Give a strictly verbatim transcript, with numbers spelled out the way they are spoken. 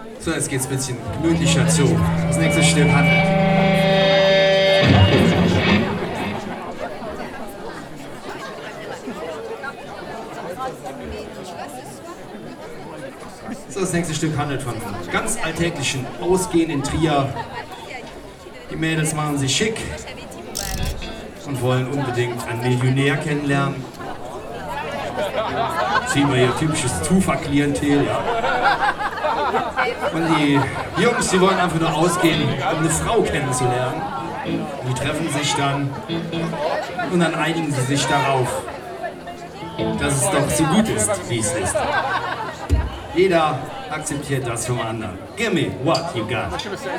So, jetzt geht's ein bisschen gemütlicher zu. Das nächste Stück handelt. So, das nächste Stück handelt von ganz alltäglichen Ausgehen in Trier. Die Mädels machen sich schick und wollen unbedingt einen Millionär kennenlernen. Sehen wir hier typisches Tufa-Klientel, ja. Und die Jungs, die wollen einfach nur ausgehen, um eine Frau kennenzulernen. Die treffen sich dann und dann einigen sie sich darauf, dass es doch so gut ist, wie es ist. Jeder akzeptiert das vom anderen. Give me what you got.